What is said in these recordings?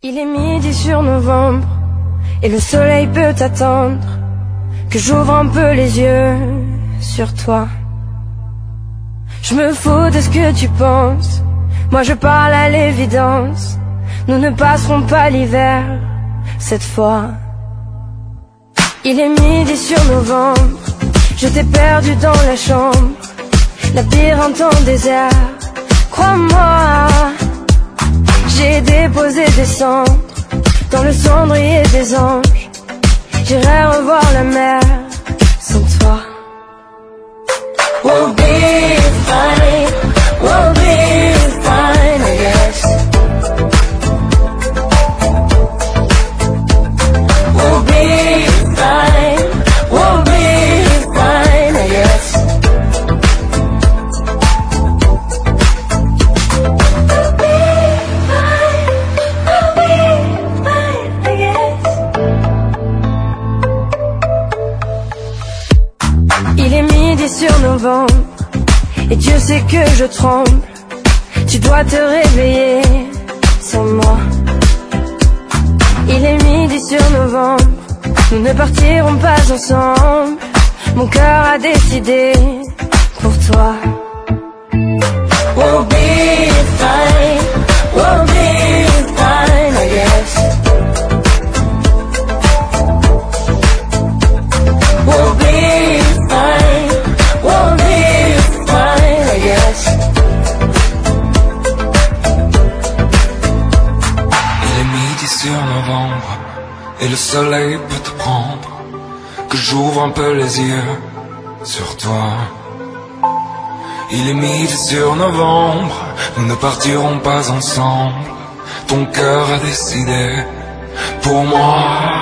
Il est midi sur novembre et le soleil peut attendre que j'ouvre un peu les yeux sur toi. Je me fous de ce que tu penses, moi je parle à l'évidence. Nous ne passerons pas l'hiver cette fois. Il est midi sur novembre, je t'ai perdu dans la chambre, labyrinthe en désert. Crois-moi, j'ai déposé des cendres dans le cendrier des anges. J'irai revoir la mer sans toi. We'll be fine, we'll be fine, I guess. We'll be fine, we'll be fine, I guess. Il est midi sur novembre et Dieu sait que je tremble. Tu dois te réveiller sans moi. Il est midi sur novembre, nous ne partirons pas ensemble. Mon cœur a décidé pour toi. We'll be fine, we'll be fine, I guess. We'll be fine, we'll be fine, I guess. Il est midi sur novembre et le soleil peut te prendre, que j'ouvre un peu les yeux sur toi. Il est midi sur novembre, nous ne partirons pas ensemble. Ton cœur a décidé pour moi.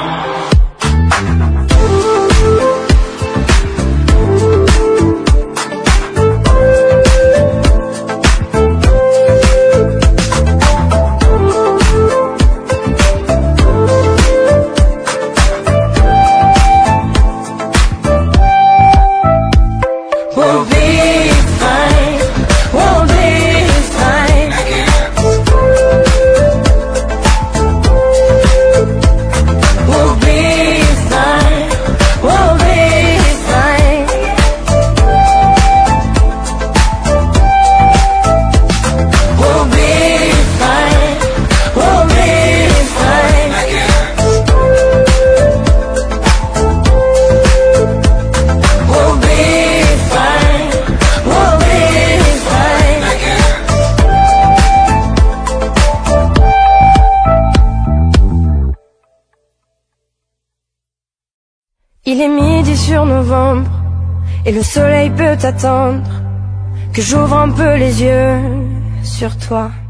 We'll be fine, we'll be fine. We'll be fine, we'll be fine. We'll be fine, we'll be fine. We'll be fine, we'll be fine. Il est midi sur novembre et le soleil peut attendre que j'ouvre un peu les yeux sur toi.